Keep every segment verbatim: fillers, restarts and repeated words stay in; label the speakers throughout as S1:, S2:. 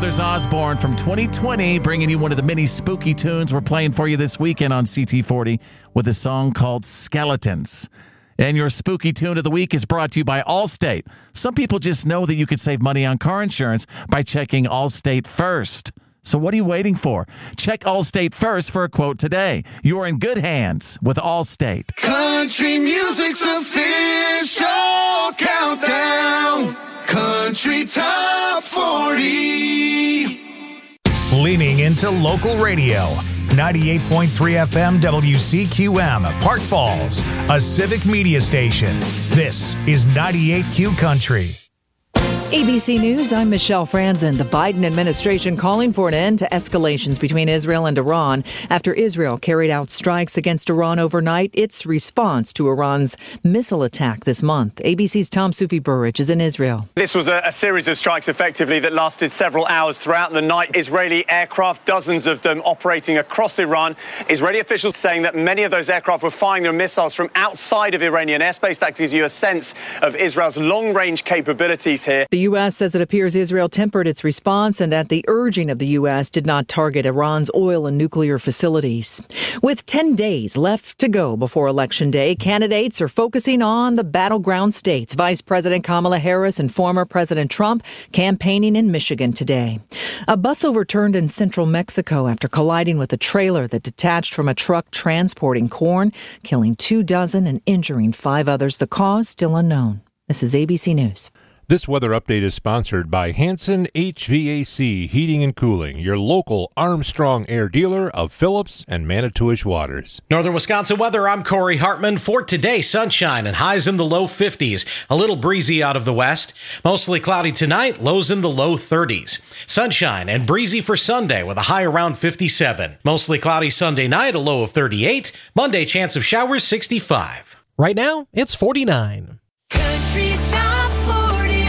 S1: Brothers Osborne from twenty twenty, bringing you one of the many spooky tunes we're playing for you this weekend on C T forty with a song called Skeletons. And your spooky tune of the week is brought to you by Allstate. Some people just know that you could save money on car insurance by checking Allstate first. So what are you waiting for? Check Allstate first for a quote today. You're in good hands with Allstate.
S2: Country music's official countdown. Country Top forty.
S3: Leaning into local radio. ninety-eight point three F M W C Q M, Park Falls, a civic media station. This is ninety-eight Q Country.
S4: A B C News, I'm Michelle Franzen. The Biden administration calling for an end to escalations between Israel and Iran after Israel carried out strikes against Iran overnight. Its response to Iran's missile attack this month. A B C's Tom Sufi Burridge is in Israel.
S5: This was a, a series of strikes effectively that lasted several hours throughout the night. Israeli aircraft, dozens of them operating across Iran. Israeli officials saying that many of those aircraft were firing their missiles from outside of Iranian airspace. That gives you a sense of Israel's long-range capabilities here.
S4: The U S says it appears Israel tempered its response and at the urging of the U S did not target Iran's oil and nuclear facilities. With ten days left to go before Election Day, candidates are focusing on the battleground states. Vice President Kamala Harris and former President Trump campaigning in Michigan today. A bus overturned in central Mexico after colliding with a trailer that detached from a truck transporting corn, killing two dozen and injuring five others. The cause still unknown. This is A B C News.
S6: This weather update is sponsored by Hanson H V A C Heating and Cooling, your local Armstrong Air dealer of Phillips and Manitowish Waters.
S7: Northern Wisconsin weather, I'm Corey Hartman. For today, sunshine and highs in the low fifties. A little breezy out of the west. Mostly cloudy tonight, lows in the low thirties. Sunshine and breezy for Sunday with a high around fifty-seven. Mostly cloudy Sunday night, a low of thirty-eight. Monday, chance of showers, sixty-five.
S8: Right now, it's forty-nine.
S2: Country Top forty.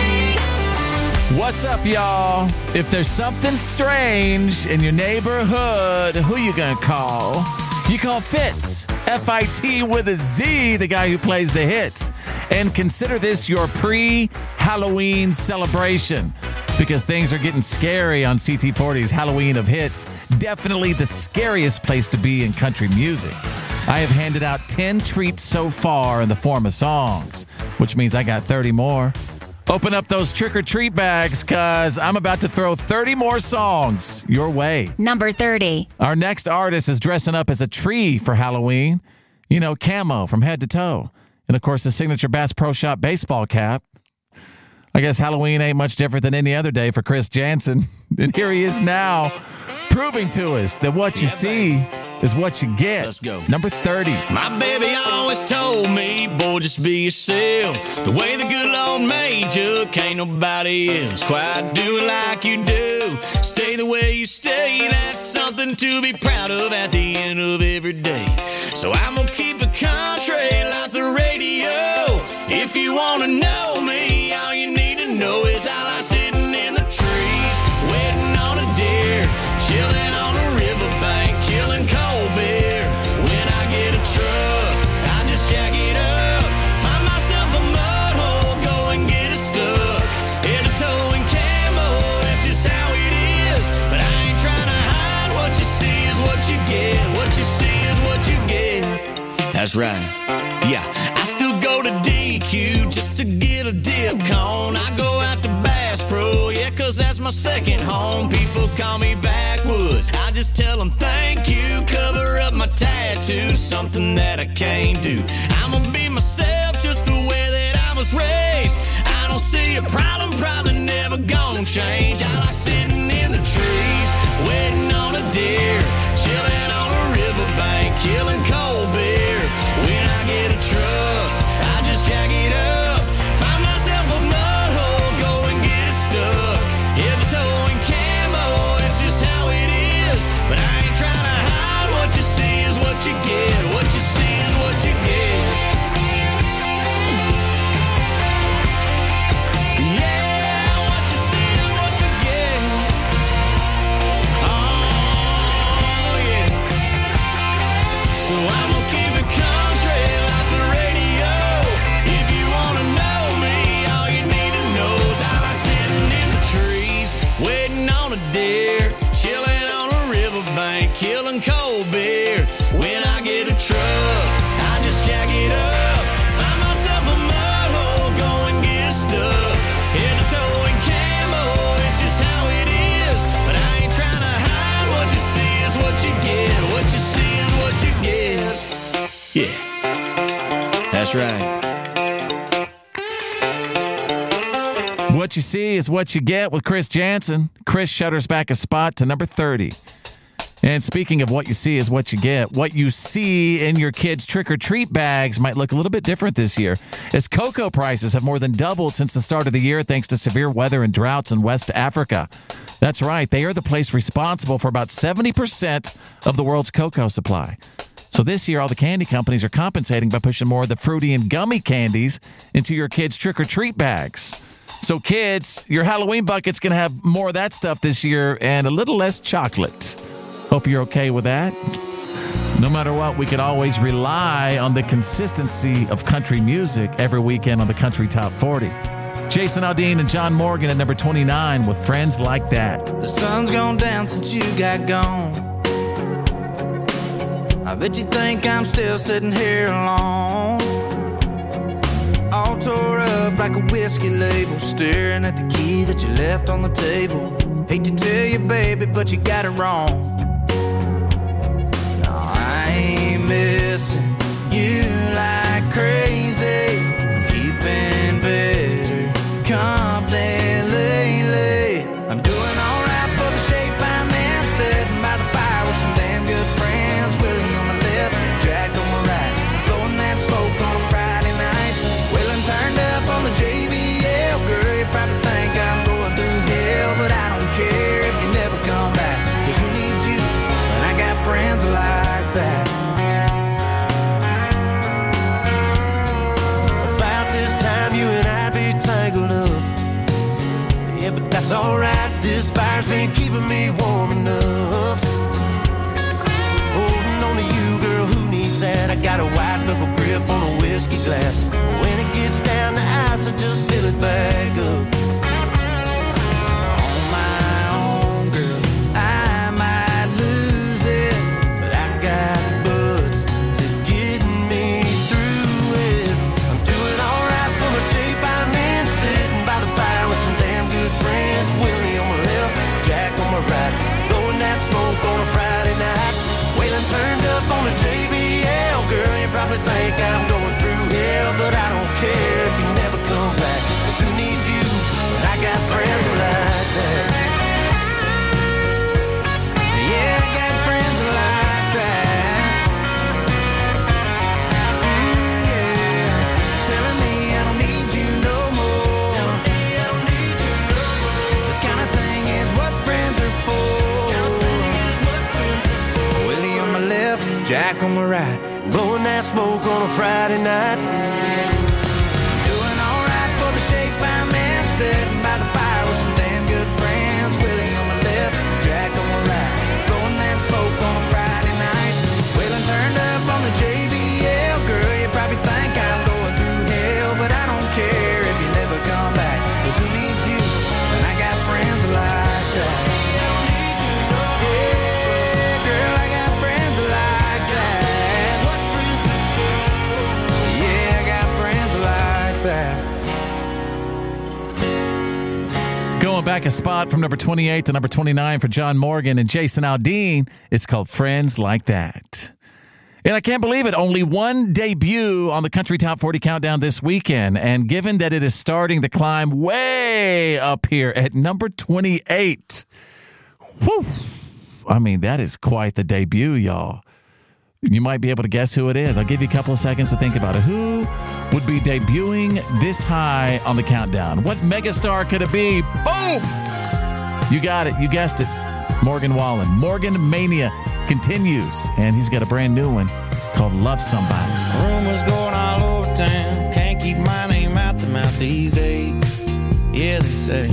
S1: What's up, y'all? If there's something strange in your neighborhood, who you gonna call? You call Fitz, F I T with a Z, the guy who plays the hits. And consider this your pre-Halloween celebration, because things are getting scary on C T forty's Halloween of Hits. Definitely the scariest place to be in country music. I have handed out ten treats so far in the form of songs, which means I got thirty more. Open up those trick-or-treat bags, because I'm about to throw thirty more songs your way.
S9: Number thirty.
S1: Our next artist is dressing up as a tree for Halloween. You know, camo from head to toe. And, of course, the signature Bass Pro Shop baseball cap. I guess Halloween ain't much different than any other day for Chris Jansen. And here he is now, proving to us that what you see is what you get.
S10: Let's go.
S1: Number thirty.
S10: My baby always told me, boy, just be yourself. The way the good Lord made you, can't nobody else quite do it like you do. Stay the way you stay, that's something to be proud of at the end of every day. So I'm gonna keep it country like the radio. If you wanna know me, all you need to know is I like sitting in the trees, waiting on a deer, chilling on a riverbank, killing cold beer. When I get a truck, I just jack it up, find myself a mud hole, go and get it stuck. In a towing camo, that's just how it is. But I ain't trying to hide, what you see is what you get. What you see is what you get. That's right. Yeah, I still go to D Q just to get a dip cone. I go out to Bass Pro, yeah, cause that's my second home. People call me backwoods, I just tell them thank you. Cover up my tattoo, something that I can't do. I'ma be myself just the way that I was raised. I don't see a problem, probably never gonna change. I like sitting in the trees, waiting on a deer, chilling on a riverbank, killing cold beer. When I get a truck, I just jack it up, find myself a mud hole, go and get it stuck. If a towing camo, it's just how it is. But I ain't trying to hide, what you see is what you get. What you see is what you get. Yeah, what you see is what you mama dear, chilling on a riverbank, killing cold beer. When I get a truck, I just jack it up, find myself a mud hole, go and get stuck. Head to toe and camo, it's just how it is. But I ain't trying to hide, what you see is what you get. What you see is what you get. Yeah, that's right.
S1: What you see is what you get with Chris Jansen. Chris shutters back a spot to number thirty. And speaking of what you see is what you get, what you see in your kids' trick-or-treat bags might look a little bit different this year, as cocoa prices have more than doubled since the start of the year thanks to severe weather and droughts in West Africa. That's right, they are the place responsible for about seventy percent of the world's cocoa supply. So this year, all the candy companies are compensating by pushing more of the fruity and gummy candies into your kids' trick-or-treat bags. So kids, your Halloween bucket's going to have more of that stuff this year and a little less chocolate. Hope you're okay with that. No matter what, we can always rely on the consistency of country music every weekend on the Country Top forty. Jason Aldean and John Morgan at number twenty-nine with Friends Like That.
S9: The sun's gone down since you got gone. I bet you think I'm still sitting here alone, all tore up like a whiskey label, staring at the key that you left on the table. Hate to tell you, baby, but you got it wrong. No, I ain't missing you like crazy. Keeping better company lately. I'm doing alright for the shape I'm in, sitting by the fire with some damn good friends. Willie on my left, Jack on my right, blowing that smoke on a Friday night. Turned up on the J B L, girl, you probably think I'm going through hell, but I don't care if you never come back, 'cause who needs you when I got friends like that? About this time you and I be tangled up, yeah, but that's alright, this fire's been keeping me warm enough. Holding on to you, girl, who needs that? I got a white knuckle grip on a whiskey glass. When it gets down to ice, I just fill it back up. On my own, girl, I might lose it, but I got butts to get me through it. I'm doing alright for the shape I'm in, sitting by the fire with some damn good friends. Willie on my left, Jack on my right, blowing that smoke on a Friday night. Waylon turned up on the J B L, girl, you probably think I'm going through hell, but I don't care if you never come back, 'cause who needs you when I got friends like that? Yeah, I got friends like that. Mm, yeah, telling me I don't need you no more. This kind of thing is what friends are for. Willie on my left, Jack on my right, blowing that smoke on a Friday night. Doing alright for the shape I'm in, sitting by the fire with some damn good friends. Willie on my left, Jack on my right, blowing that smoke on a Friday night. Waylon turned up on the J B L, girl, you probably think I'm going through hell, but I don't care if you never come back, 'cause who needs you when I got friends like that?
S1: Going back a spot from number twenty-eight to number twenty-nine for John Morgan and Jason Aldean. It's called Friends Like That. And I can't believe it, only one debut on the Country Top forty Countdown this weekend. And given that it is starting to climb way up here at number twenty-eight, whew, I mean, that is quite the debut, y'all. You might be able to guess who it is. I'll give you a couple of seconds to think about it. Who would be debuting this high on the countdown? What megastar could it be? Boom! You got it. You guessed it. Morgan Wallen. Morgan Mania continues, and he's got a brand new one called Love Somebody.
S9: Rumors going all over town. Can't keep my name out the mouth these days. Yeah, they say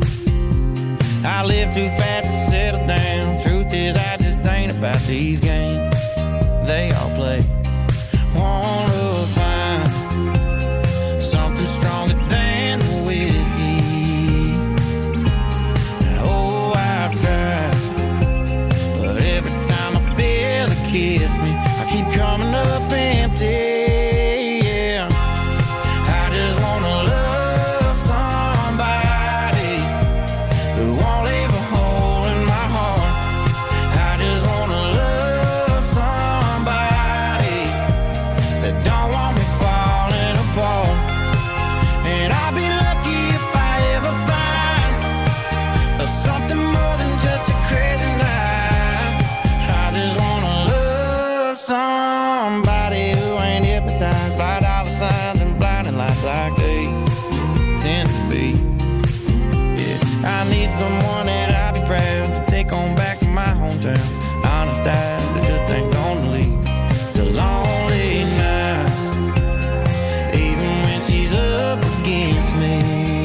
S9: I live too fast to settle down. Truth is, I just ain't about these games they all play. Wanna find something stronger than whiskey. Oh, I've need someone that I'd be proud to take on back to my hometown. Honest eyes that just ain't gonna lead to lonely nights, even when she's up against me.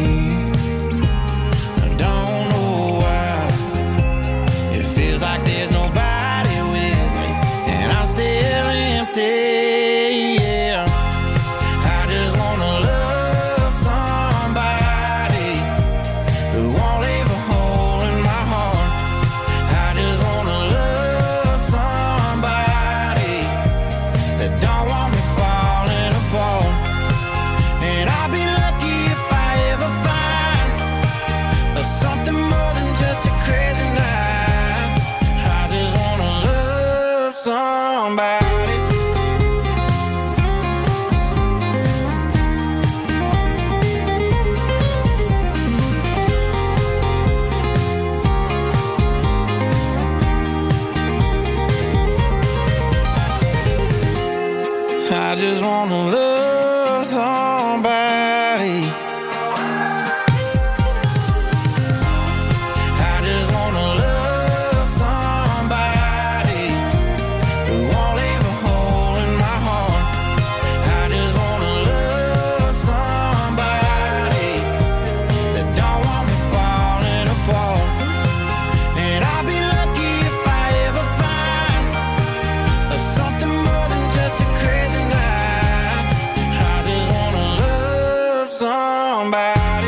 S9: I don't know why it feels like there's nobody with me, and I'm still empty. Yeah, I just wanna love somebody who won't leave a hole in my heart. I just wanna love somebody that don't want me falling apart. And I'll be lucky if I ever find something more than just a crazy night. I just wanna love somebody. I just wanna love somebody. I just wanna love somebody who won't leave a hole in my heart. I just wanna love somebody that don't want me falling apart. And I'll be lucky if I ever find something more than just a crazy night. I just wanna love somebody.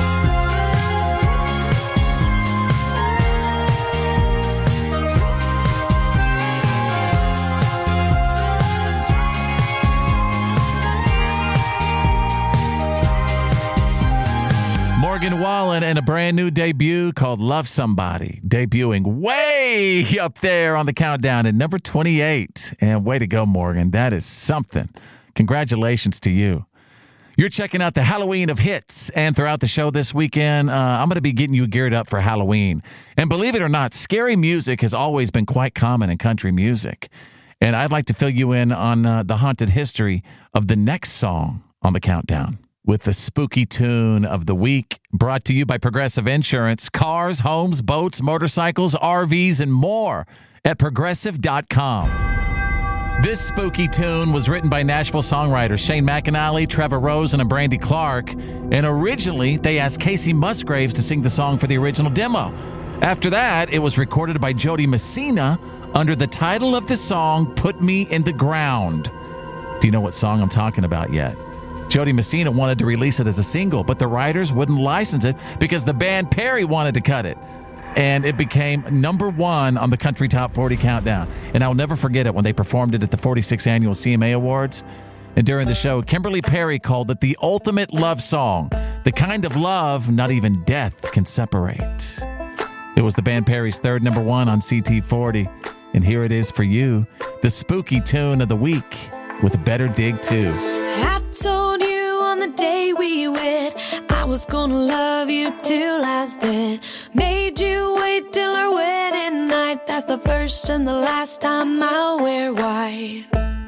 S1: Morgan Wallen and a brand new debut called Love Somebody, debuting way up there on the countdown at number twenty-eight. And way to go, Morgan. That is something. Congratulations to you. You're checking out the Halloween of hits, and throughout the show this weekend, uh, I'm going to be getting you geared up for Halloween. And believe it or not, scary music has always been quite common in country music. And I'd like to fill you in on uh, the haunted history of the next song on the countdown, with the spooky tune of the week, brought to you by Progressive Insurance. Cars, homes, boats, motorcycles, R Vs, and more at progressive dot com. This spooky tune was written by Nashville songwriters Shane McAnally, Trevor Rose, and Brandy Clark. And originally, they asked Casey Musgraves to sing the song for the original demo. After that, it was recorded by Jody Messina under the title of the song, Put Me in the Ground. Do you know what song I'm talking about yet? Jody Messina wanted to release it as a single, but the writers wouldn't license it because the band Perry wanted to cut it. And it became number one on the Country Top forty Countdown. And I'll never forget it when they performed it at the forty-sixth Annual C M A Awards. And during the show, Kimberly Perry called it the ultimate love song, the kind of love not even death can separate. It was the band Perry's third number one on C T forty. And here it is for you, the spooky tune of the week with Better Dig two.
S2: I told you on the day we wed I was gonna love you till I was dead. Made you wait till our wedding night. That's the first and the last time I'll wear white.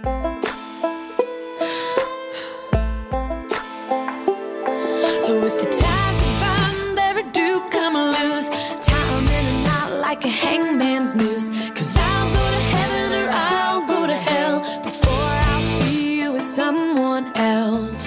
S2: So if the ties of bond ever do come loose, tie 'em in a knot like a hangman's noose. 'Cause I'll go to heaven or I'll go to hell before I'll see you with someone else.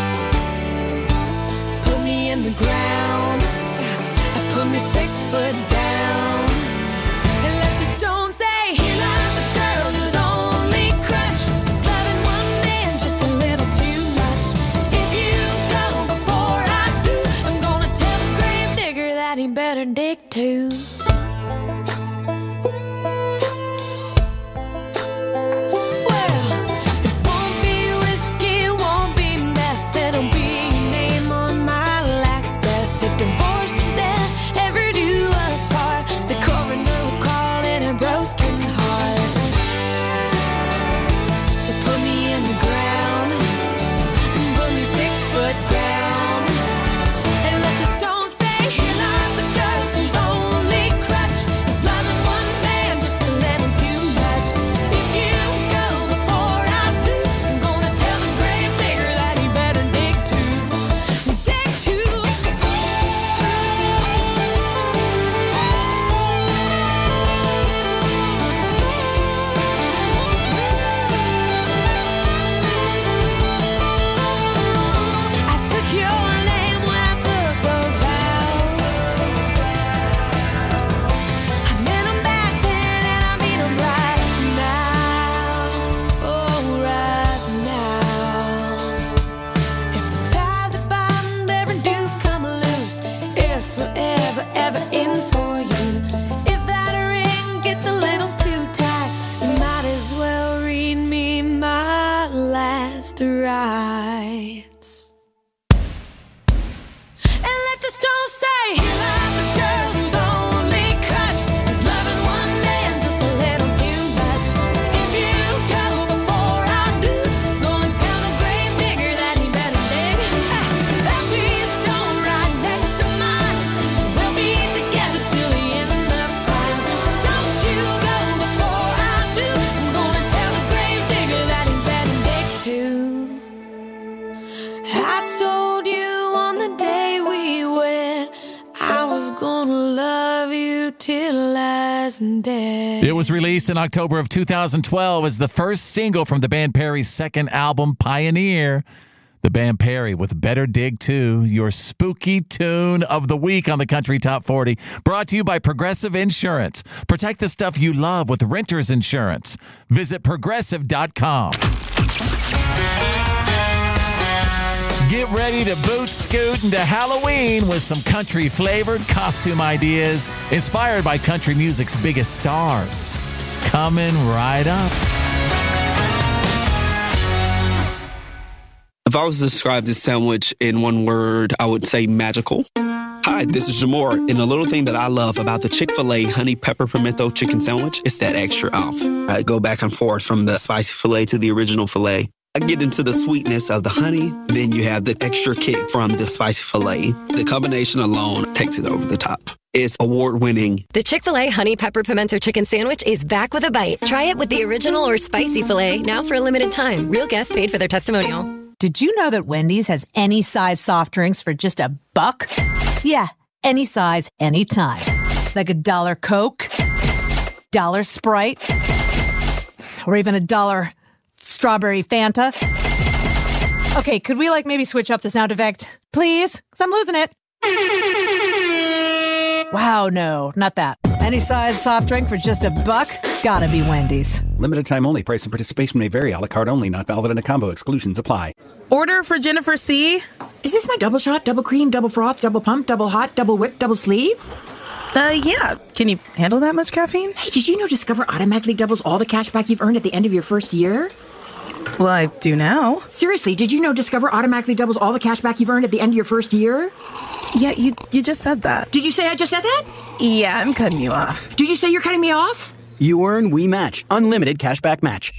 S2: Put me in the ground, put me six foot down, and let the stone say, here lies a girl whose only crutch is loving one man just a little too much. If you go before I do, I'm gonna tell the grave digger that he better dig too. Down, and let the stone say, here lies the girl whose only isn't dead.
S1: It was released in October of two thousand twelve as the first single from the band Perry's second album, Pioneer. The band Perry with Better Dig two, your spooky tune of the week on the Country Top forty. Brought to you by Progressive Insurance. Protect the stuff you love with renter's insurance. Visit progressive dot com. Get ready to boot scoot into Halloween with some country-flavored costume ideas inspired by country music's biggest stars. Coming right up.
S11: If I was to describe this sandwich in one word, I would say magical. Hi, this is Jamore, and the little thing that I love about the Chick-fil-A honey pepper pimento chicken sandwich is that extra oomph. I go back and forth from the spicy filet to the original filet. I get into the sweetness of the honey, then you have the extra kick from the spicy filet. The combination alone takes it over the top. It's award-winning.
S12: The Chick-fil-A Honey Pepper Pimento Chicken Sandwich is back with a bite. Try it with the original or spicy filet, now for a limited time. Real guests paid for their testimonial.
S13: Did you know that Wendy's has any size soft drinks for just a buck? Yeah, any size, anytime. Like a dollar Coke, dollar Sprite, or even a dollar strawberry Fanta. Okay, could we like maybe switch up the sound effect, please? Because I'm losing it. Wow, no, not that. Any size soft drink for just a buck? Gotta be Wendy's.
S14: Limited time only. Price and participation may vary. A la carte only. Not valid in a combo. Exclusions apply.
S15: Order for Jennifer C.
S16: Is this my double shot, double cream, double froth, double pump, double hot, double whip, double sleeve?
S15: Uh, yeah. Can you handle that much caffeine?
S16: Hey, did you know Discover automatically doubles all the cash back you've earned at the end of your first year?
S15: Well, I do now.
S16: Seriously, did you know Discover automatically doubles all the cash back you've earned at the end of your first year?
S15: Yeah, you you just said that.
S16: Did you say I just said that?
S15: Yeah, I'm cutting you off.
S16: Did you say you're cutting me off?
S17: You earn, we match. Unlimited cashback match.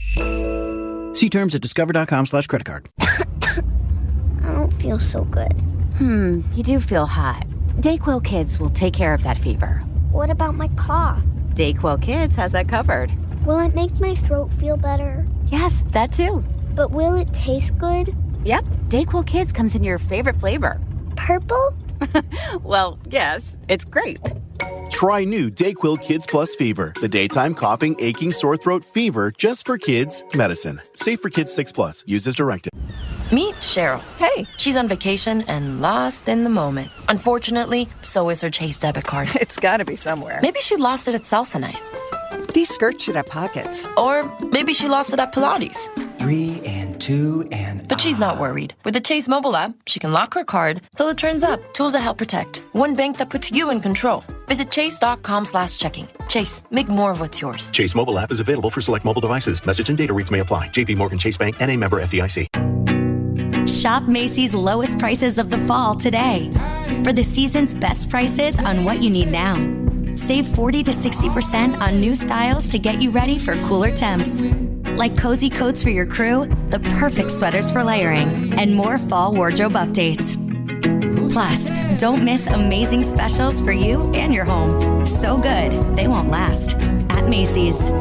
S17: See terms at discover.com slash credit card.
S18: I don't feel so good.
S19: Hmm, you do feel hot. Dayquil Kids will take care of that fever.
S18: What about my cough?
S19: Dayquil Kids has that covered.
S18: Will it make my throat feel better?
S19: Yes, that too.
S18: But will it taste good?
S19: Yep, Dayquil Kids comes in your favorite flavor.
S18: Purple?
S19: Well, yes, it's grape.
S20: Try new Dayquil Kids Plus Fever, the daytime coughing, aching, sore throat fever just for kids medicine. Safe for kids six plus. Use as directed.
S21: Meet Cheryl.
S15: Hey.
S21: She's on vacation and lost in the moment. Unfortunately, so is her Chase debit card.
S15: It's gotta be somewhere.
S21: Maybe she lost it at salsa night.
S15: These skirts should have pockets.
S21: Or maybe she lost it at Pilates.
S22: Three and two and...
S21: But she's not worried. With the Chase mobile app, she can lock her card till it turns up. Tools that help protect. One bank that puts you in control. Visit chase.com slash checking. Chase, make more of what's yours.
S23: Chase mobile app is available for select mobile devices. Message and data rates may apply. J P Morgan Chase Bank N A member F D I C.
S24: Shop Macy's lowest prices of the fall today. For the season's best prices on what you need now. Save forty to sixty percent on new styles to get you ready for cooler temps. Like cozy coats for your crew, the perfect sweaters for layering, and more fall wardrobe updates. Plus, don't miss amazing specials for you and your home. So good, they won't last. At Macy's.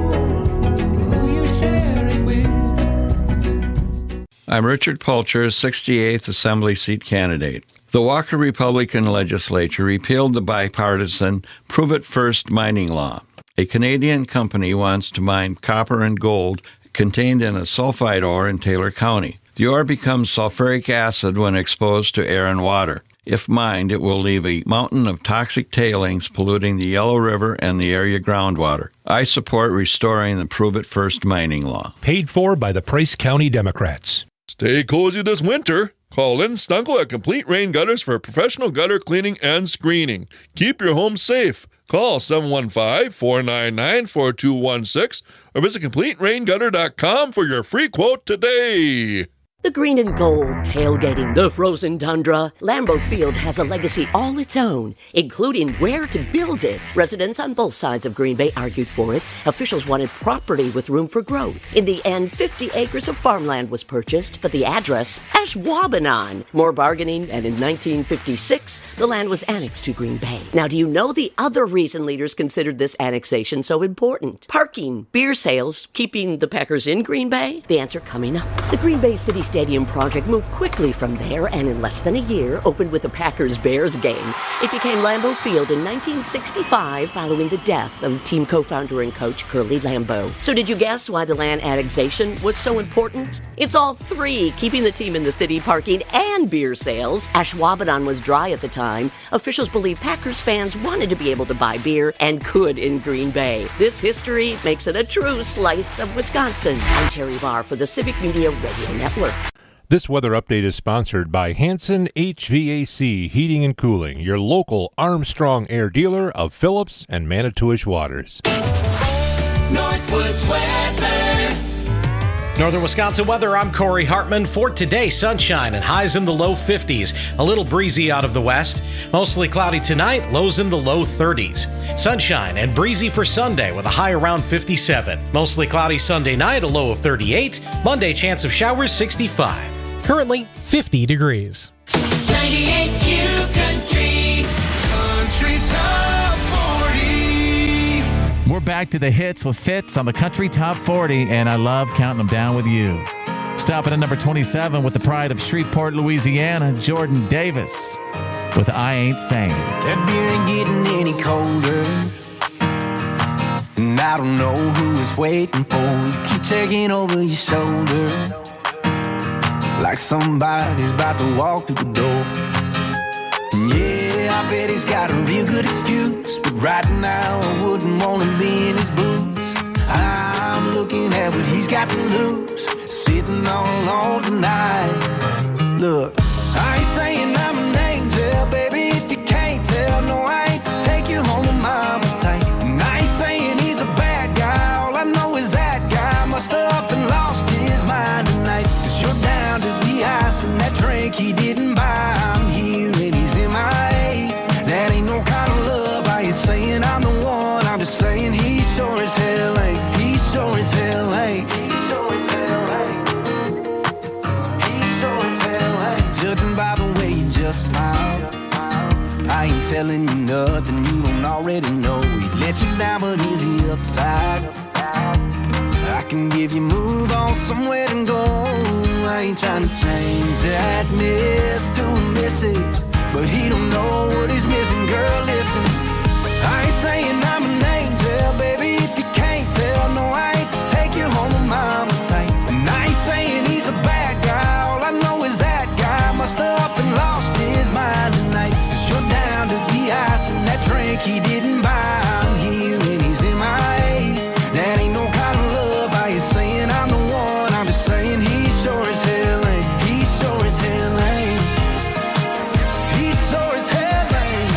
S25: I'm Richard Pulcher, sixty-eighth Assembly seat candidate. The Walker Republican legislature repealed the bipartisan Prove It First mining law. A Canadian company wants to mine copper and gold contained in a sulfide ore in Taylor County. The ore becomes sulfuric acid when exposed to air and water. If mined, it will leave a mountain of toxic tailings polluting the Yellow River and the area groundwater. I support restoring the Prove It First mining law.
S26: Paid for by the Price County Democrats.
S27: Stay cozy this winter. Call Lynn Stunkel at Complete Rain Gutters for professional gutter cleaning and screening. Keep your home safe. Call seven one five, four nine nine, four two one six or visit complete rain gutter dot com for your free quote today.
S28: The green and gold tailgating the frozen tundra. Lambeau Field has a legacy all its own, including where to build it. Residents on both sides of Green Bay argued for it. Officials wanted property with room for growth. In the end, fifty acres of farmland was purchased, but the address, Ashwaubenon. More bargaining, and in nineteen fifty-six, the land was annexed to Green Bay. Now, do you know the other reason leaders considered this annexation so important? Parking, beer sales, keeping the Packers in Green Bay? The answer coming up. The Green Bay City Stadium project moved quickly from there and in less than a year opened with a Packers-Bears game. It became Lambeau Field in nineteen sixty-five following the death of team co-founder and coach Curly Lambeau. So did you guess why the land annexation was so important? It's all three, keeping the team in the city, parking, and beer sales. Ashwaubenon was dry at the time. Officials believe Packers fans wanted to be able to buy beer and could in Green Bay. This history makes it a true slice of Wisconsin. I'm Terry Barr for the Civic Media Radio Network.
S26: This weather update is sponsored by Hanson H V A C Heating and Cooling, your local Armstrong Air dealer of Phillips and Manitowish Waters.
S3: Northwoods weather. Northern Wisconsin weather, I'm Corey Hartman. For today, sunshine and highs in the low fifties. A little breezy out of the west. Mostly cloudy tonight, lows in the low thirties. Sunshine and breezy for Sunday with a high around fifty-seven. Mostly cloudy Sunday night, a low of thirty-eight. Monday, chance of showers, sixty-five. Currently, fifty degrees. ninety-eight Q Country.
S4: Country Top forty.
S1: We're back to the hits with Fitz on the Country Top forty, and I love counting them down with you. Stopping at number twenty-seven with the pride of Shreveport, Louisiana, Jordan Davis with I Ain't Saying.
S5: That beer ain't getting any colder, and I don't know who is waiting for. You keep checking over your shoulder like somebody's about to walk through the door. And yeah, I bet he's got a real good excuse, but right now I wouldn't want to be in his boots. I'm looking at what he's got to lose, sitting all alone tonight. Look, I ain't saying I'm an angel, baby, if you can't tell. No, I ain't take you home with mama tight. And I ain't saying he's a bad guy, all I know is that guy must have up and lost his mind tonight. Cause you're down to the ice and that drink he didn't buy. I'm here and he's in my A. That ain't no kind of love. I ain't saying I'm the one, I'm just saying he sure as hell ain't. He sure as hell ain't. He sure as hell ain't. He sure as hell ain't. Judging by the way you just smile, I ain't telling you nothing you don't already know. He let you down, but is he upside? I can give you move on somewhere to go. I ain't trying to change that miss to a misses, but he don't know what he's missing. Girl, listen, I ain't saying I'm an angel, baby, if you can't tell. No, I ain't take you home with mama tight. And I ain't saying he's a bad guy, all I know is that guy must have up and lost his mind tonight. Cause you're down to the ice and that drink he didn't buy. I'm here and he's in my A. That ain't no kind of love. I ain't saying I'm the one, I'm just saying he sure as hell ain't. He sure as hell ain't. He sure as hell ain't.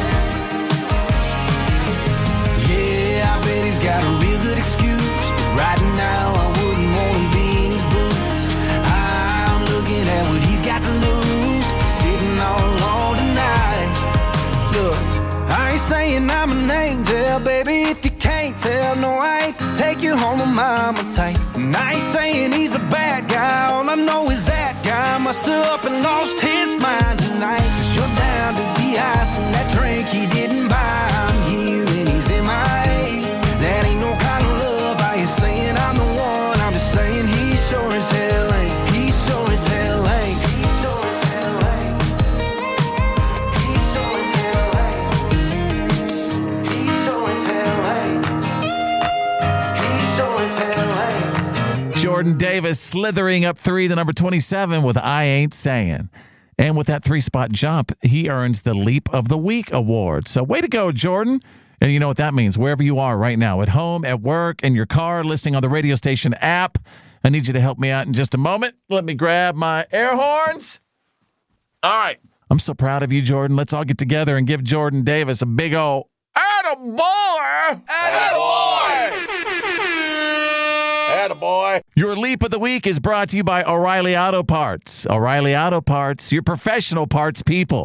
S5: Yeah, I bet he's got a real good excuse, but right now I wouldn't want to be in his boots. I'm looking at what he's got to lose, sitting all alone tonight. Look, I ain't saying I'm an angel, baby, if you can't tell. No, I ain't take you home with mama tight. And I ain't saying he's a bad guy, all I know is that guy must have up and lost his mind tonight. Cause you're down to the ice and that drink he didn't buy. I'm here and he's in my A. That ain't no kind of love. I ain't saying I'm the one, I'm just saying he sure as hell ain't. He sure as hell ain't. He sure as hell ain't. He sure as hell ain't. He sure as hell ain't. He sure as hell ain't.
S1: Jordan Davis slithering up three to number twenty-seven with I Ain't Saying. And with that three-spot jump, he earns the Leap of the Week award. So way to go, Jordan. And you know what that means. Wherever you are right now, at home, at work, in your car, listening on the radio station app, I need you to help me out in just a moment. Let me grab my air horns. All right. I'm so proud of you, Jordan. Let's all get together and give Jordan Davis a big old attaboy. Attaboy. Attaboy. Your Leap of the Week is brought to you by O'Reilly Auto Parts. O'Reilly Auto Parts, your professional parts people.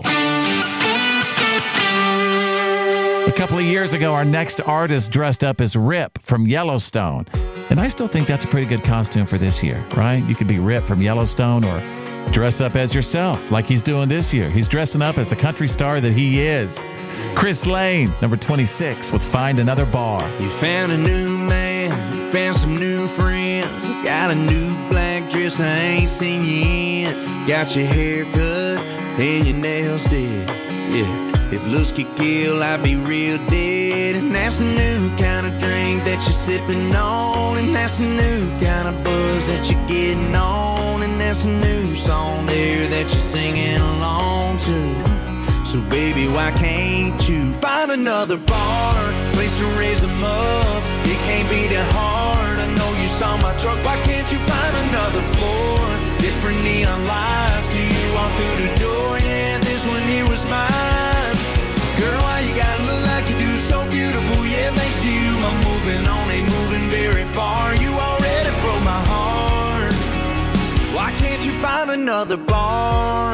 S1: A couple of years ago, our next artist dressed up as Rip from Yellowstone. And I still think that's a pretty good costume for this year, right? You could be Rip from Yellowstone or dress up as yourself like he's doing this year. He's dressing up as the country star that he is. Chris Lane, number twenty-six, with Find Another Bar.
S5: You found a new man
S2: Found some new friends, got a new black dress I ain't seen you in. Got your hair cut and your nails did. Yeah, if looks could kill, I'd be real dead. And that's a new kind of drink that you're sipping on. And that's a new kind of buzz that you're getting on. And that's a new song there that you're singing along to. So baby, why can't you find another bar, place to raise them up? It can't be that hard. I know you saw my truck. Why can't you find another floor? Different neon lights till you walk through the door. Yeah, this one here was mine. Girl, why you gotta look like you do? So beautiful. Yeah, thanks to you, my moving on ain't moving very far. You already broke my heart. Why can't you find another bar?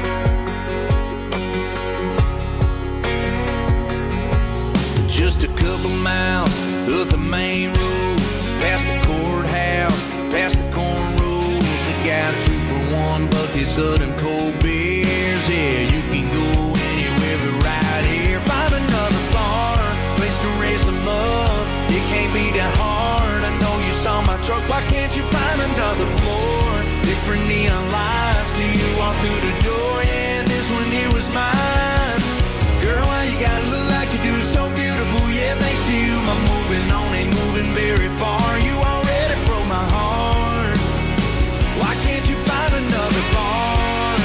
S2: Just a couple miles up the main road, past the courthouse, past the cornrows. They got two for one buckets of them cold beers. Yeah, you can go anywhere but right here. Find another bar, place to raise them up. It can't be that hard. I know you saw my truck. Why can't you find another floor? Different neon lights till you walk through the door. Yeah, this one here was mine. Girl, why you gotta look like you do? So beautiful, yeah, thanks to you, my moving on ain't moving very far. You already broke my heart. Why can't you find another bar?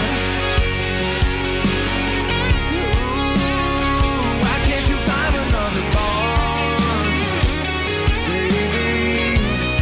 S2: Ooh, why can't you find another bar, baby?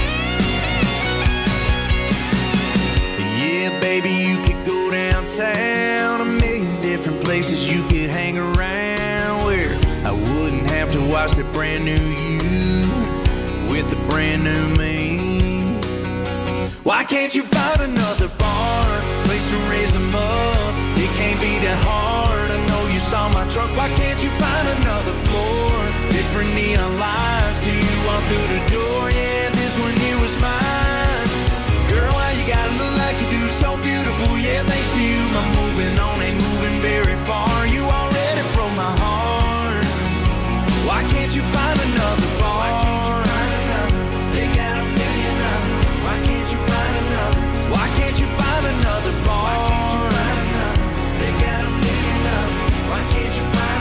S2: Yeah, baby, you could go downtown, a million different places you could hang around where I wouldn't have to watch the brand new you with the brand new me. Why can't you find another bar, place to raise them up? It can't be that hard. I know you saw my truck. Why can't you find another floor? Different neon lights till you walk through the door. Yeah, this one here was mine. Girl, why you gotta look like you do? So beautiful, yeah, thanks to you, my moving on ain't moving very far. You already broke my heart. Why can't you find another bar? Why can't you find another? They got a million of them. Why can't you find another? Why can't you find another bar? Why can't you find another? They got a million of them. Why can't you find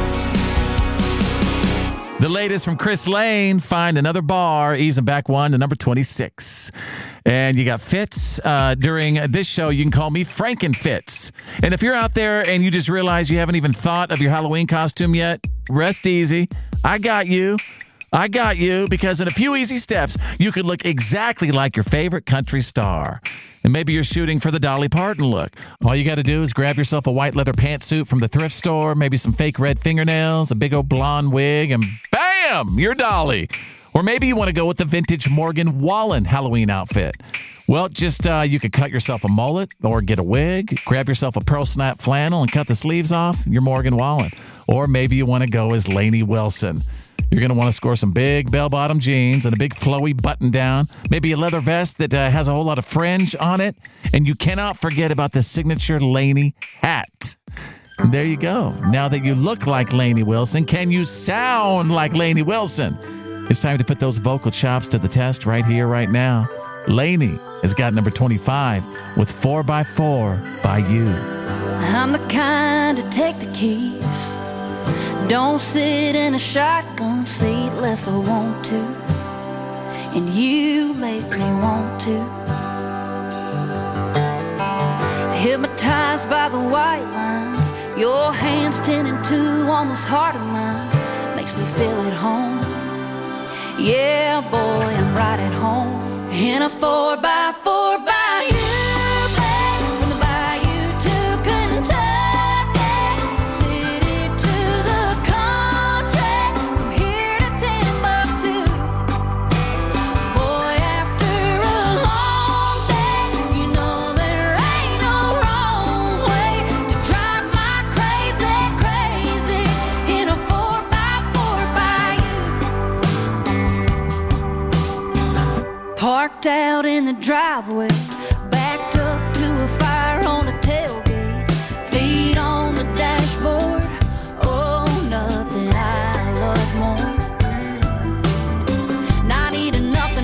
S2: another?
S1: The latest from Chris Lane, Find Another Bar, easing back one to number twenty-six. And you got Fitz. Uh, during this show, you can call me Franken Fitz. And if you're out there and you just realize you haven't even thought of your Halloween costume yet, rest easy. I got you. I got you, because in a few easy steps, you could look exactly like your favorite country star. And maybe you're shooting for the Dolly Parton look. All you got to do is grab yourself a white leather pantsuit from the thrift store, maybe some fake red fingernails, a big old blonde wig, and bam, you're Dolly. Or maybe you want to go with the vintage Morgan Wallen Halloween outfit. Well, just uh, you could cut yourself a mullet or get a wig, grab yourself a pearl snap flannel and cut the sleeves off. You're Morgan Wallen. Or maybe you want to go as Lainey Wilson. You're going to want to score some big bell-bottom jeans and a big flowy button-down, maybe a leather vest that uh, has a whole lot of fringe on it, and you cannot forget about the signature Lainey hat. And there you go. Now that you look like Lainey Wilson, can you sound like Lainey Wilson? It's time to put those vocal chops to the test right here, right now. Lainey has got number twenty-five with four by four by You.
S6: I'm the kind to take the keys. Don't sit in a shotgun seat unless I want to. And you make me want to. Hypnotized by the white lines, your hands ten and two on this heart of mine makes me feel at home. Yeah, boy, I'm right at home. In a four by four by you. Parked out in the driveway, backed up to a fire on a tailgate, feet on the dashboard. Oh, nothing I love more. Not eating nothing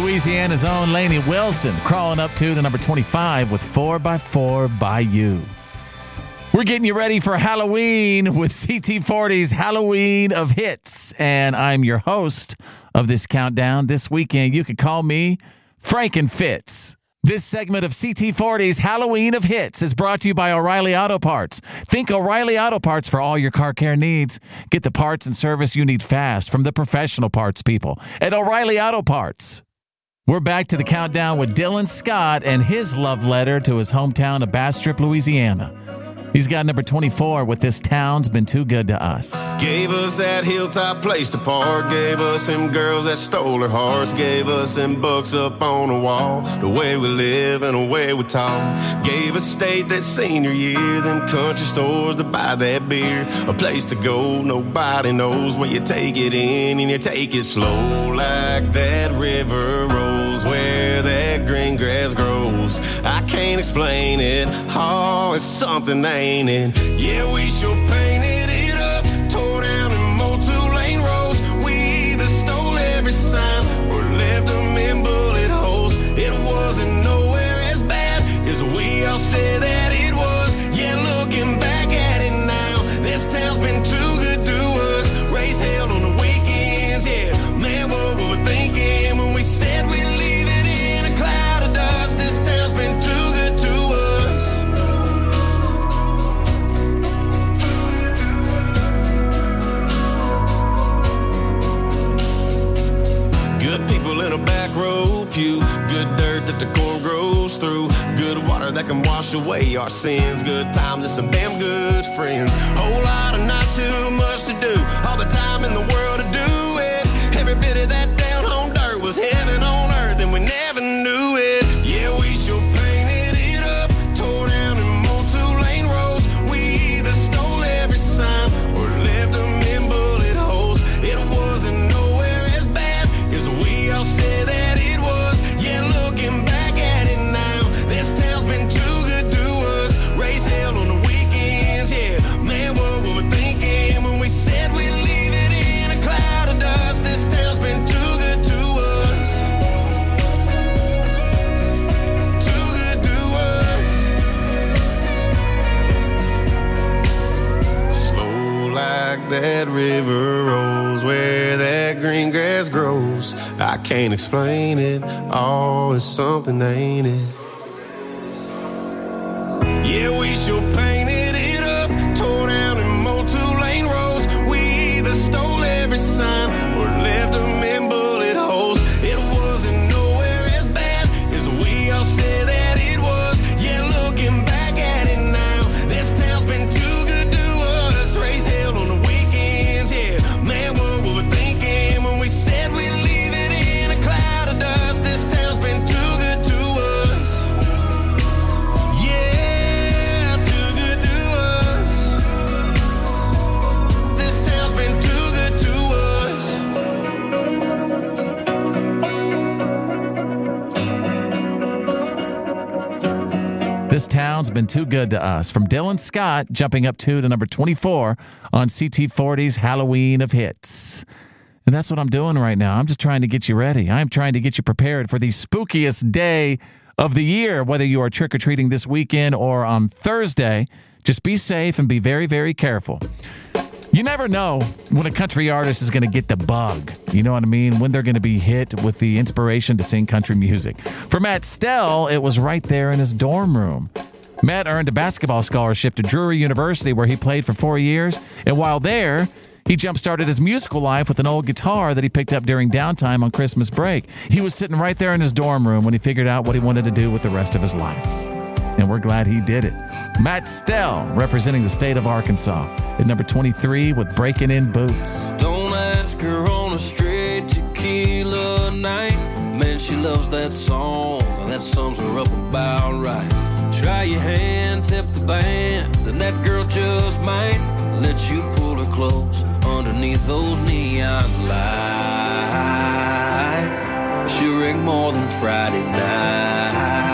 S1: Louisiana's own Lainey Wilson crawling up to the number twenty-five with four by four by You. We're getting you ready for Halloween with C T forty's Halloween of Hits, and I'm your host of this countdown. This weekend, you could call me Franken Fitz. This segment of C T forty's Halloween of Hits is brought to you by O'Reilly Auto Parts. Think O'Reilly Auto Parts for all your car care needs. Get the parts and service you need fast from the professional parts people at O'Reilly Auto Parts. We're back to the countdown with Dylan Scott and his love letter to his hometown of Bastrop, Louisiana. He's got number twenty-four with This Town's Been Too Good to Us.
S4: Gave us that hilltop place to park. Gave us them girls that stole our hearts. Gave us them books up on the wall. The way we live and the way we talk. Gave us state that senior year. Them country stores to buy that beer. A place to go nobody knows, where you take it in and you take it slow. Like that river rolls where that green grass grows. I can't explain it. Oh, it's something ain't it? Yeah, we sure painted it up, tore down and mowed two-lane roads. We either stole every sign or left them in bullet holes. It wasn't nowhere as bad as we all said that it was. Yeah, looking back at it now, this town's been too good to us. Race held on the weekends, yeah. Man, what were we thinking when we said we'd leave it in a cloud of dust? This town's been too good to us. Good people in a back row pew. Good dirt that the corn grows through. Good water that can wash away our sins. Good times and some damn good friends. Whole lot of not too much to do. All the time in the world to do it. Every bit of that down home dirt was heaven on earth, and we never knew it. Yeah, we sure painted it up, tore down and mowed two-lane roads. We either stole every sign or left them in bullet holes. It wasn't nowhere as bad as we all said that it was. Yeah, looking back at it now, this town's been too good to us. Race held on the weekends, yeah. Man, what were we thinking when we said we'd leave it in a cloud of dust? This town's been too good to us. Too good to us. Slow like that river rolls where that green grass grows. I can't explain it. Oh, it's something, ain't it? Yeah, we sure painted it up, tore down and mowed two-lane roads. We either stole every sign or left them in bullet holes. It wasn't nowhere as bad as we all said that it was. Yeah, looking back at it now, this town's been too good to us. Race held on the weekends, yeah. Man, what were we thinking when we said we'd leave it in a cloud of dust? This town's been too good to us. Yeah, too good to us. This town's been too good to us.
S1: This town's been too good to us. From Dylan Scott, jumping up two to number twenty-four on C T forty's Halloween of Hits. And that's what I'm doing right now. I'm just trying to get you ready. I'm trying to get you prepared for the spookiest day of the year, whether you are trick-or-treating this weekend or on Thursday. Just be safe and be very, very careful. You never know when a country artist is going to get the bug. You know what I mean? When they're going to be hit with the inspiration to sing country music. For Matt Stell, it was right there in his dorm room. Matt earned a basketball scholarship to Drury University, where he played for four years. And while there, he jump-started his musical life with an old guitar that he picked up during downtime on Christmas break. He was sitting right there in his dorm room when he figured out what he wanted to do with the rest of his life. And we're glad he did it. Matt Stell, representing the state of Arkansas, at number twenty-three with Breaking In Boots.
S7: Don't ask her on a straight tequila night. Man, she loves that song, and that sums her up about right. Try your hand, tip the band, and that girl just might let you pull her close underneath those neon lights. She'll ring more than Friday night.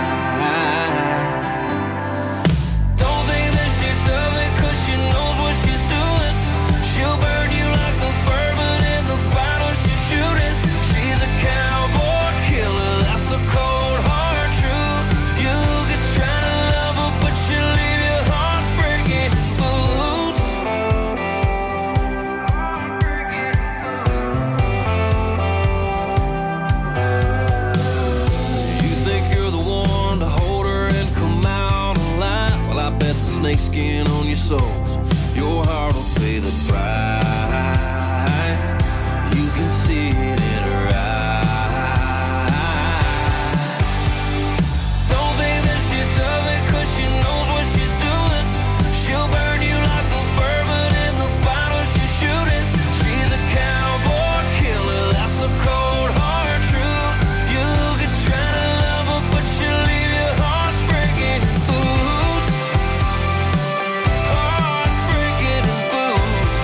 S7: Don't think that she does it 'cause she knows what she's doing. She'll burn you like the bourbon in the bottle she's shooting. She's a cowboy killer. snakeskin on your soles. Your heart will pay the price. You can see it in her eyes. Don't think that she does it 'cause she knows what she's doing. She'll burn you like the bourbon in the bottle she's shooting. She's a cowboy killer, that's a cold hard truth. You could try to love her, but she'll leave your heart breaking boots. Heart breaking boots.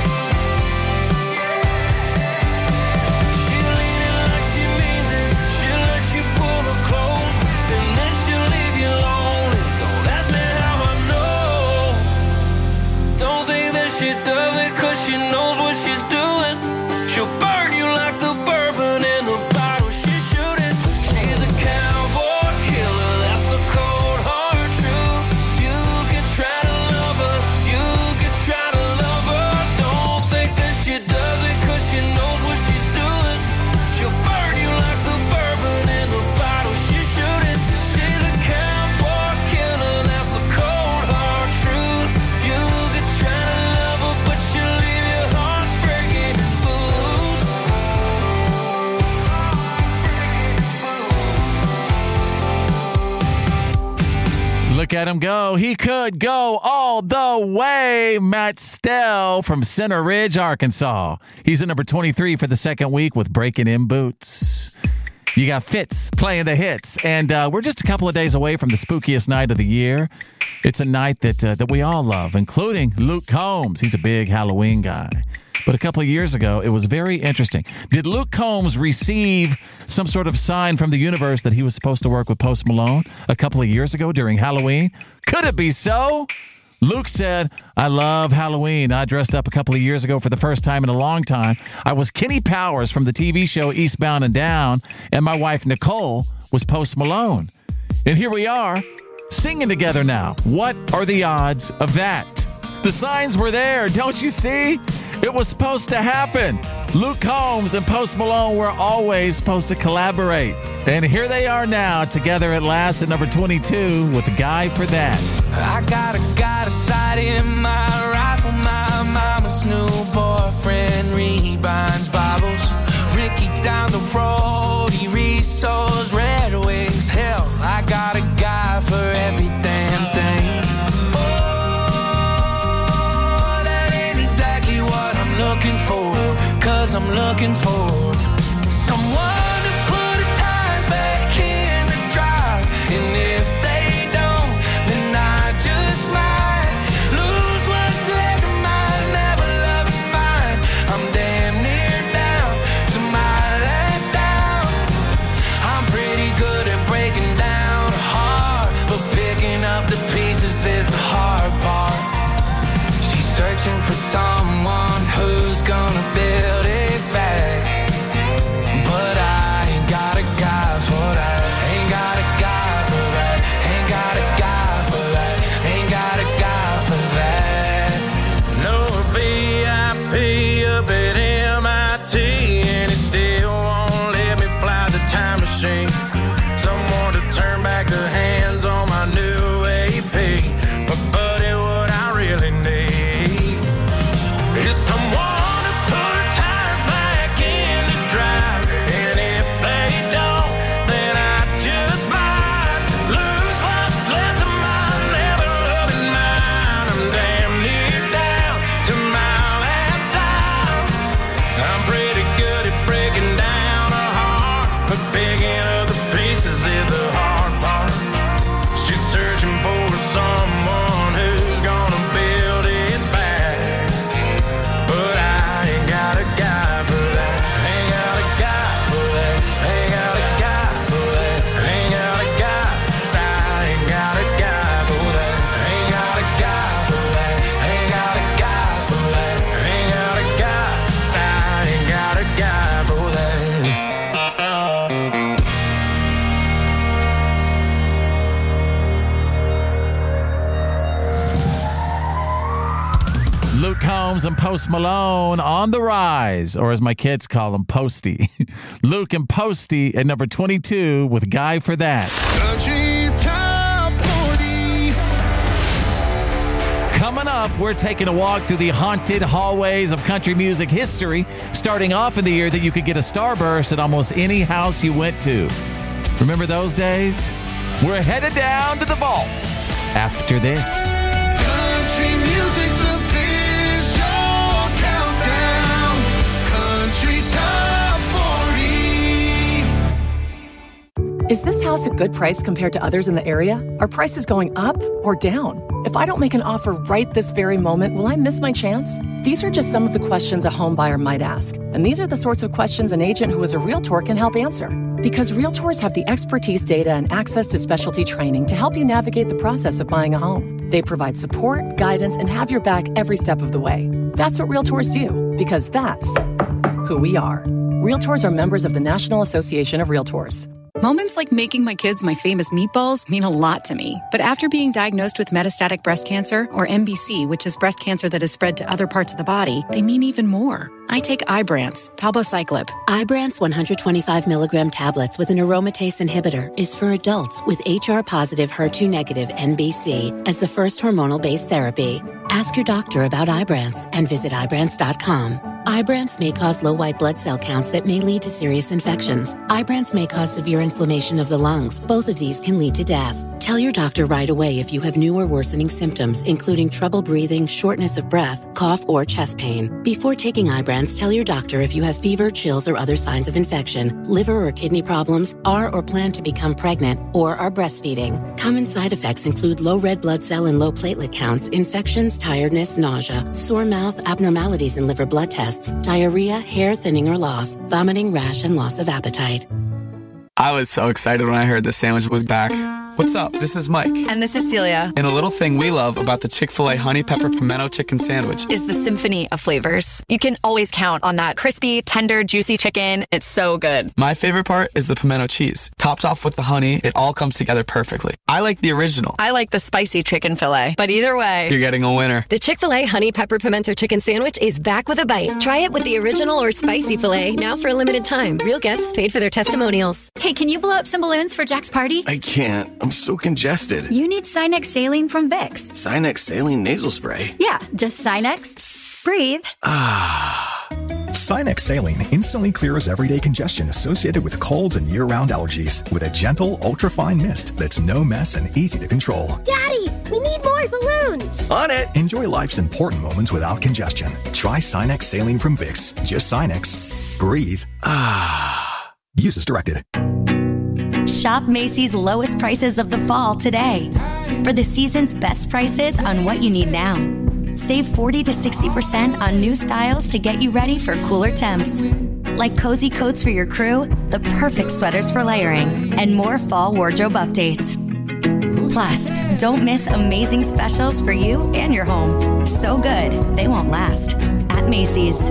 S7: She'll lean it like she means it. She'll let you pull her close, and then she'll leave you lonely. Don't ask me how I know. Don't think that she does it 'cause she knows what she's doing. She'll burn you like the bourbon in the bottle she's shooting. She's a cowboy killer, that's a cold hard truth. You can try to love her, you can try to love her. Don't think that she does it 'cause she knows what she's doing. She'll burn you like the bourbon in the bottle she's shooting. She's a cowboy killer, that's a cold hard truth. You can try to love her, but she'll leave your heart breaking boots.
S1: Look at him go. He could go all the way. Matt Stell from Center Ridge, Arkansas. He's at number twenty-three for the second week with Breaking In Boots. You got Fitz playing the hits. And uh, we're just a couple of days away from the spookiest night of the year. It's a night that uh, that we all love, including Luke Combs. He's a big Halloween guy. But a couple of years ago, it was very interesting. Did Luke Combs receive some sort of sign from the universe that he was supposed to work with Post Malone a couple of years ago during Halloween? Could it be so? Luke said, I love Halloween. I dressed up a couple of years ago for the first time in a long time. I was Kenny Powers from the T V show Eastbound and Down, and my wife Nicole was Post Malone. And here we are, singing together now. What are the odds of that? The signs were there, don't you see? It was supposed to happen. Luke Combs and Post Malone were always supposed to collaborate. And here they are now, together at last at number twenty-two with The Guy for That.
S8: I got a got a sight in my rifle, my mama's new boyfriend rebinds Bibles. Ricky down the road, he resells Red Wings. Hell, I got a guy for every damn thing. Oh, that ain't exactly what I'm looking for, 'cause I'm looking for someone to put the tires back in the drive. And if they don't, then I just might lose what's left of mine. Never loving mine. I'm damn near down to my last down. I'm pretty good at breaking down a heart, but picking up the pieces is the hard part. She's searching for someone who's gonna build it back, but I ain't got a guy for that. Ain't got a guy for that. Ain't got a guy for that. Ain't got a guy for that.
S9: No V I P up at M I T, and it still won't let me fly the time machine. Someone to turn back the hands on my new A P. But buddy, what I really need is someone to put tires back in the drive. And if they don't, then I just might lose what's left of my never loving mine. I'm damn near down to my last dime. I'm pretty good at breaking down a heart, but picking up the pieces is the hard part. She's searching for someone who's gonna build it back, but I ain't got a guy for that. Ain't got a guy for that. Ain't got a guy for that. Ain't got a guy. I ain't got a guy for that. Ain't got a guy for that. Ain't got a guy for that. Ain't got a guy. I ain't got a guy for that.
S1: Luke Combs and Post Malone on the rise, or as my kids call him, Posty. Luke and Posty at number twenty-two with Guy for That.
S9: Country Top forty.
S1: Coming up, we're taking a walk through the haunted hallways of country music history, starting off in the year that you could get a starburst at almost any house you went to. Remember those days? We're headed down to the vault after this.
S8: Country music's official countdown. Country Top forty.
S10: Is this house a good price compared to others in the area? Are prices going up or down? If I don't make an offer right this very moment, will I miss my chance? These are just some of the questions a home buyer might ask. And these are the sorts of questions an agent who is a Realtor can help answer. Because Realtors have the expertise, data, and access to specialty training to help you navigate the process of buying a home. They provide support, guidance, and have your back every step of the way. That's what Realtors do, because that's who we are. Realtors are members of the National Association of Realtors.
S11: Moments like making my kids my famous meatballs mean a lot to me. But after being diagnosed with metastatic breast cancer, or M B C, which is breast cancer that has spread to other parts of the body, they mean even more. I take Ibrance, palbociclib.
S12: Ibrance one hundred twenty-five milligram tablets with an aromatase inhibitor is for adults with H R-positive, H E R two negative N B C as the first hormonal-based therapy. Ask your doctor about Ibrance and visit Ibrance dot com. Ibrance may cause low white blood cell counts that may lead to serious infections. Ibrance may cause severe inflammation of the lungs. Both of these can lead to death. Tell your doctor right away if you have new or worsening symptoms, including trouble breathing, shortness of breath, cough, or chest pain. Before taking Ibrance, tell your doctor if you have fever, chills, or other signs of infection, liver or kidney problems, are or plan to become pregnant, or are breastfeeding. Common side effects include low red blood cell and low platelet counts, infections, tiredness, nausea, sore mouth, abnormalities in liver blood tests, diarrhea, hair thinning or loss, vomiting, rash, and loss of appetite.
S13: I was so excited when I heard the sandwich was back. What's up? This is Mike.
S14: And this is Celia.
S13: And a little thing we love about the Chick-fil-A Honey Pepper Pimento Chicken Sandwich
S14: is the symphony of flavors. You can always count on that crispy, tender, juicy chicken. It's so good.
S13: My favorite part is the pimento cheese. Topped off with the honey, it all comes together perfectly. I like the original.
S14: I like the spicy chicken fillet. But either way,
S13: you're getting a winner.
S16: The Chick-fil-A Honey Pepper Pimento Chicken Sandwich is back with a bite. Try it with the original or spicy filet, now for a limited time. Real guests paid for their testimonials.
S17: Hey, can you blow up some balloons for Jack's party?
S18: I can't. I'm so congested.
S17: You need Sinex Saline from Vicks.
S18: Sinex Saline Nasal Spray?
S17: Yeah, just Sinex. Breathe.
S18: Ah.
S29: Sinex Saline instantly clears everyday congestion associated with colds and year-round allergies with a gentle, ultra-fine mist that's no mess and easy to control.
S17: Daddy, we need more balloons.
S18: On it.
S29: Enjoy life's important moments without congestion. Try Sinex Saline from Vicks. Just Sinex. Breathe. Ah. Use as directed.
S24: Shop Macy's lowest prices of the fall today. For the season's best prices on what you need now. Save forty to sixty percent on new styles to get you ready for cooler temps. Like cozy coats for your crew, the perfect sweaters for layering, and more fall wardrobe updates. Plus, don't miss amazing specials for you and your home. So good, they won't last. At Macy's.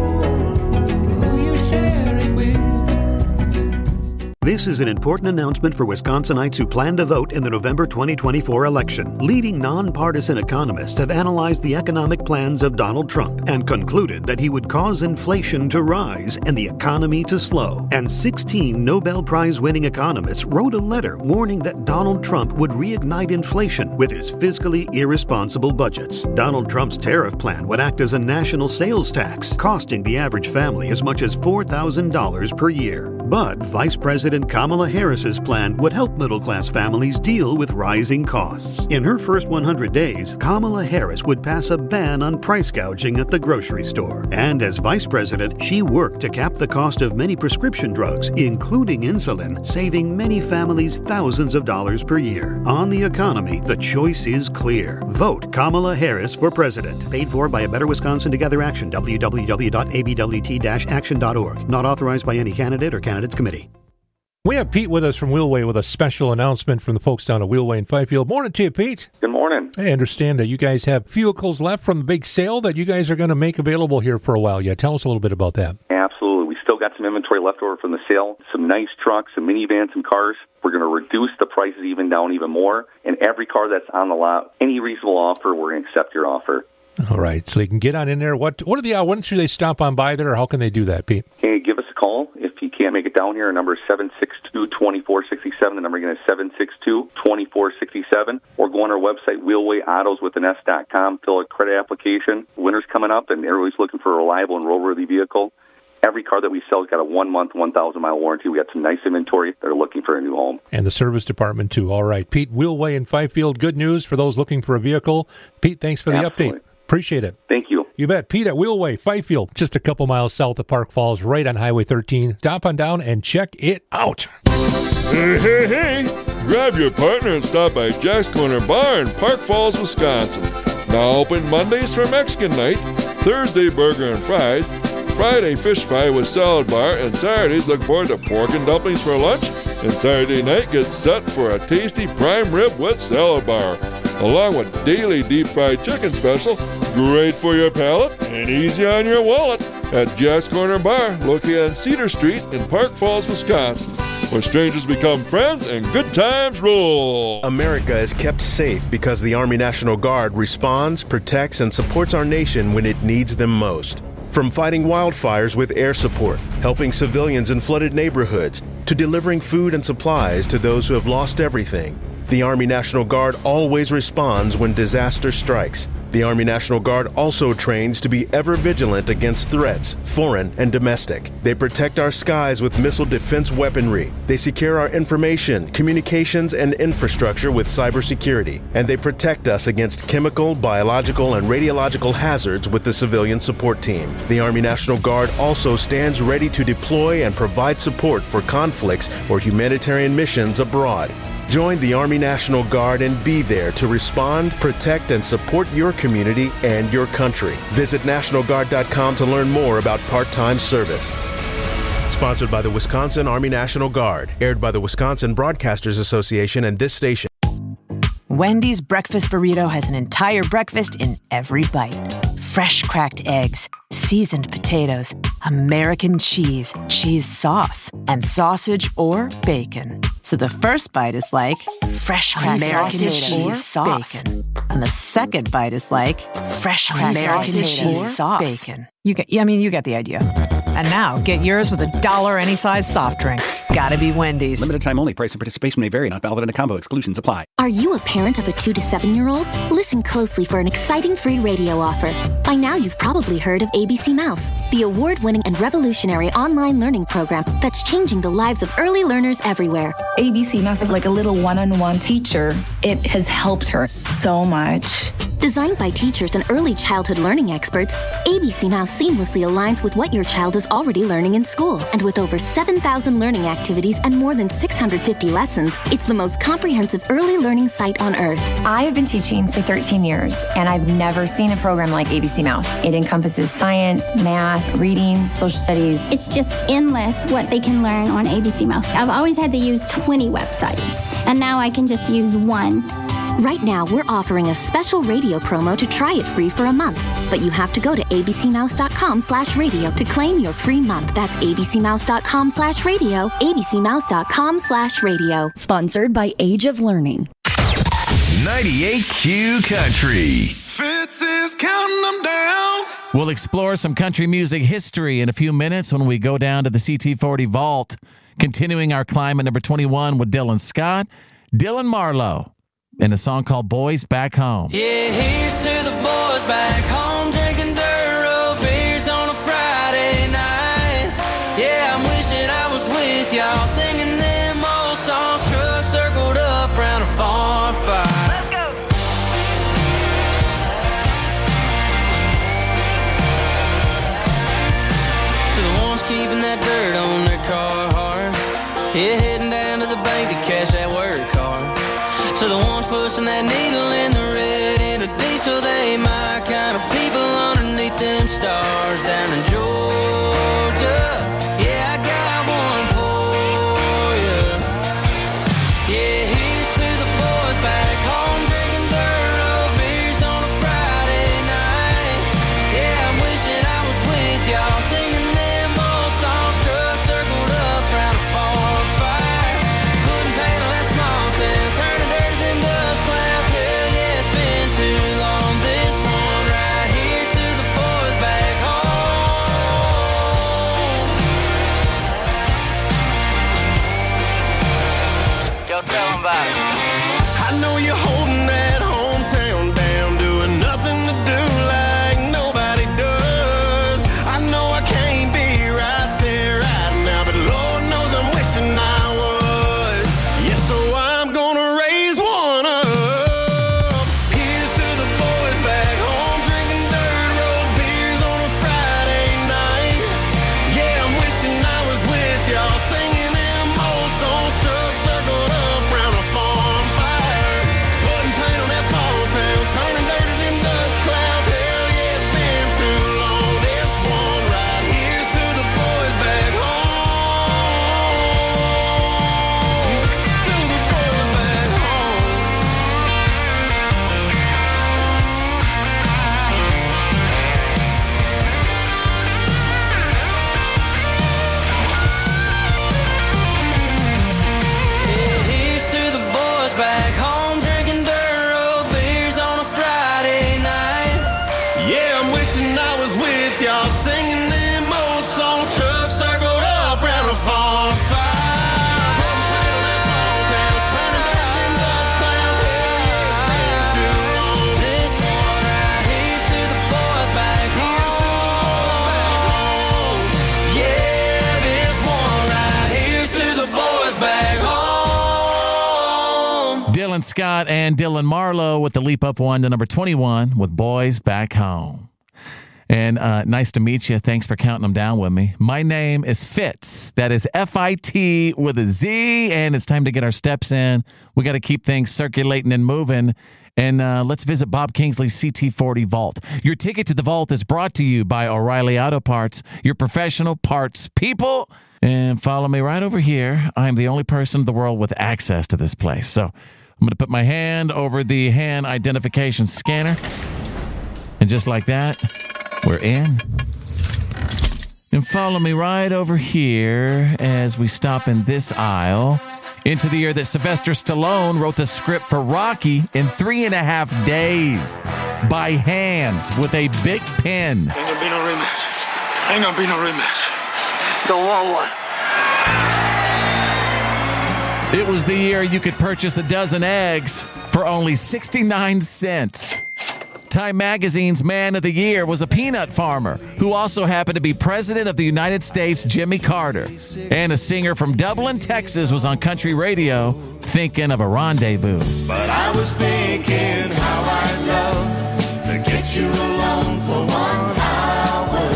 S30: This is an important announcement for Wisconsinites who plan to vote in the November twenty twenty-four election. Leading nonpartisan economists have analyzed the economic plans of Donald Trump and concluded that he would cause inflation to rise and the economy to slow. And sixteen Nobel Prize-winning economists wrote a letter warning that Donald Trump would reignite inflation with his fiscally irresponsible budgets. Donald Trump's tariff plan would act as a national sales tax, costing the average family as much as four thousand dollars per year. But Vice President Kamala Harris's plan would help middle-class families deal with rising costs. In her first one hundred days, Kamala Harris would pass a ban on price gouging at the grocery store. And as vice president, she worked to cap the cost of many prescription drugs, including insulin, saving many families thousands of dollars per year. On the economy, the choice is clear. Vote Kamala Harris for president. Paid for by a Better Wisconsin Together Action, w w w dot a b w t dash action dot org. Not authorized by any candidate or candidates committee.
S26: We have Pete with us from Wheelway with a special announcement from the folks down at Wheelway in Fifield. Morning to you, Pete.
S31: Good morning.
S26: I understand that you guys have vehicles left from the big sale that you guys are going to make available here for a while. Yeah, tell us a little bit about that.
S31: Absolutely. We still got some inventory left over from the sale, some nice trucks, some minivans, some cars. We're going to reduce the prices even down even more. And every car that's on the lot, any reasonable offer, we're going to accept your offer.
S26: All right, so they can get on in there. What What are the uh, when should they stop on by there, or how can they do that, Pete?
S31: Hey, give us a call. If you can't make it down here, our number is seven six two, two four six seven. The number again is seven seven six two, two four six seven, or go on our website, wheelway autos with an S dot com, fill a credit application. Winter's coming up, and everybody's looking for a reliable and roadworthy vehicle. Every car that we sell has got a one-month, one thousand mile warranty. We got some nice inventory. They're looking for a new home.
S26: And the service department, too. All right. Pete, Wheelway in Fifield, good news for those looking for a vehicle. Pete, thanks for the
S31: Absolutely.
S26: update. Appreciate it.
S31: Thank you.
S26: You bet. Pete at Wheelway, Fifield, just a couple miles south of Park Falls, right on Highway thirteen. Stop on down and check it out.
S3: Hey, hey, hey! Grab your partner and stop by Jack's Corner Bar in Park Falls, Wisconsin. Now open Mondays for Mexican night, Thursday burger and fries, Friday fish fry with salad bar, and Saturdays look forward to pork and dumplings for lunch, and Saturday night gets set for a tasty prime rib with salad bar, along with daily deep fried chicken special, great for your palate and easy on your wallet, at Jack's Corner Bar, located on Cedar Street in Park Falls, Wisconsin, where strangers become friends and good times roll.
S5: America is kept safe because the Army National Guard responds, protects, and supports our nation when it needs them most. From fighting wildfires with air support, helping civilians in flooded neighborhoods, to delivering food and supplies to those who have lost everything, the Army National Guard always responds when disaster strikes. The Army National Guard also trains to be ever vigilant against threats, foreign and domestic. They protect our skies with missile defense weaponry. They secure our information, communications, and infrastructure with cybersecurity. And they protect us against chemical, biological, and radiological hazards with the civilian support team. The Army National Guard also stands ready to deploy and provide support for conflicts or humanitarian missions abroad. Join the Army National Guard and be there to respond, protect, and support your community and your country. Visit National Guard dot com to learn more about part-time service. Sponsored by the Wisconsin Army National Guard. Aired by the Wisconsin Broadcasters Association and this station.
S15: Wendy's breakfast burrito has an entire breakfast in every bite. Fresh cracked eggs, seasoned potatoes, American cheese, cheese sauce, and sausage or bacon. So the first bite is like fresh cracked American cheese sauce. Bacon. And the second bite is like fresh cracked American cheese sauce. Bacon. You get, I mean, you get the idea. And now, get yours with a dollar any size soft drink. Gotta be Wendy's.
S19: Limited time only. Price and participation may vary. Not valid in a combo. Exclusions apply.
S20: Are you a parent of a two to seven-year-old? Listen closely for an exciting free radio offer. By now, you've probably heard of A B C Mouse, the award-winning and revolutionary online learning program that's changing the lives of early learners everywhere.
S21: A B C Mouse is like a little one-on-one teacher. It has helped her so much.
S20: Designed by teachers and early childhood learning experts, A B C Mouse seamlessly aligns with what your child is already learning in school. And with over seven thousand learning activities and more than six hundred fifty lessons, it's the most comprehensive early learning site on earth.
S21: I have been teaching for thirteen years, and I've never seen a program like A B C Mouse. It encompasses science, math, reading, social studies.
S22: It's just endless what they can learn on A B C Mouse. I've always had to use twenty websites, and now I can just use one.
S20: Right now, we're offering a special radio promo to try it free for a month. But you have to go to abcmouse.com slash radio to claim your free month. That's abcmouse.com slash radio, abcmouse.com slash radio.
S24: Sponsored by Age of Learning.
S23: ninety-eight Q Country.
S9: Fitz is counting them down.
S1: We'll explore some country music history in a few minutes when we go down to the C T forty vault. Continuing our climb at number twenty-one with Dylan Scott, Dylan Marlowe, in a song called Boys Back Home.
S8: Yeah, here's to the boys back home, drinking dirt road beers on a Friday night. Yeah, I'm wishing I was with y'all, singing them old songs, trucks circled up around a farm fire. Let's go! To the ones keeping that dirt on their car hard, yeah, heading down to the bank to cash that work card. To the ones pushing that needle in the red in a diesel, they my kind of people underneath them stars down in Georgia. Yeah, I got one for you. Yeah, here's to the boys back home, drinking dirt road beers on a Friday night. Yeah, I'm wishing I was with y'all, singing them old songs, trucks circled up around a farm fire. Couldn't paint on that small town, turning dirt them dust clouds. Hell yeah, it's been too long. This one right here's to the boys back home.
S9: about it. I know you're holding that hometown down, doing nothing to do like nobody does. I know I can't be right there right now, but Lord knows I'm wishing I was. Yeah, so I'm gonna raise one up. Here's to the boys back home drinking dirt road beers on a Friday night. Yeah, I'm wishing I was with y'all singing them old songs, shoved circled up round a farm fire, putting paint on that small town, turning dirt to them dust clouds. Hell yeah, it's been too long. This one right here's to the boys back home. To the boys back home. Yeah, here's to the boys back home drinking dirt road beers on a Friday night. Yeah, I'm wishing I was with y'all singing them old songs, shoved circled up round a farm fire. This one right here's to the boys back home. Yeah, this one right here's to the boys back home.
S1: Dylan Scott and Dylan Marlowe with the leap up one to number twenty-one with Boys Back Home. And uh, nice to meet you. Thanks for counting them down with me. My name is Fitz. That is F I T with a Z. And it's time to get our steps in. We got to keep things circulating and moving. And uh, let's visit Bob Kingsley's C T forty Vault. Your ticket to the Vault is brought to you by O'Reilly Auto Parts, your professional parts people. And follow me right over here. I'm the only person in the world with access to this place. So I'm going to put my hand over the hand identification scanner. And just like that, we're in. And follow me right over here as we stop in this aisle into the year that Sylvester Stallone wrote the script for Rocky in three and a half days by hand with a big pen.
S9: Ain't gonna be no rematch. Ain't gonna be no rematch. Don't want one.
S1: It was the year you could purchase a dozen eggs for only sixty-nine cents. Time Magazine's Man of the Year was a peanut farmer who also happened to be President of the United States, Jimmy Carter. And a singer from Dublin, Texas was on country radio thinking of a rendezvous.
S8: But I was thinking how I'd love to get you alone for one hour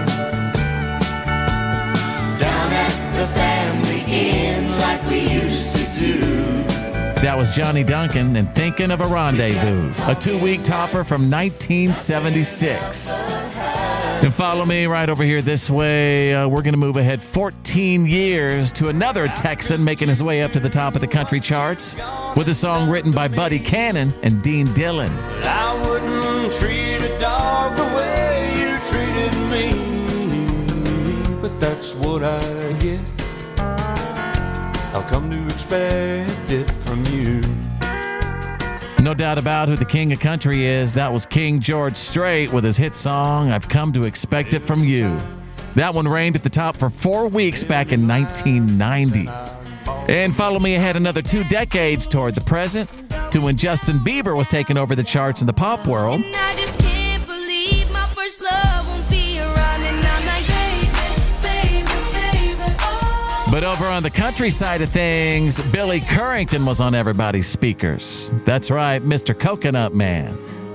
S8: down at the family inn like we used to do.
S1: That was Johnny Duncan and Thinking of a Rendezvous, a two-week topper from nineteen seventy-six. And follow me right over here this way. Uh, we're going to move ahead fourteen years to another Texan making his way up to the top of the country charts with a song written by Buddy Cannon and Dean Dillon.
S8: I wouldn't treat a dog the way you treated me, but that's what I get. I've come to expect it from you.
S1: No doubt about who the king of country is. That was King George Strait with his hit song, I've Come to Expect It From You. That one reigned at the top for four weeks back in nineteen ninety. And follow me ahead another two decades toward the present to when Justin Bieber was taking over the charts in the pop world.
S2: And I just can't believe my first love won't be around, and I'm like, baby, baby, baby, oh.
S1: But over on the country side of things, Billy Currington was on everybody's speakers. That's right, Mister Coconut Man.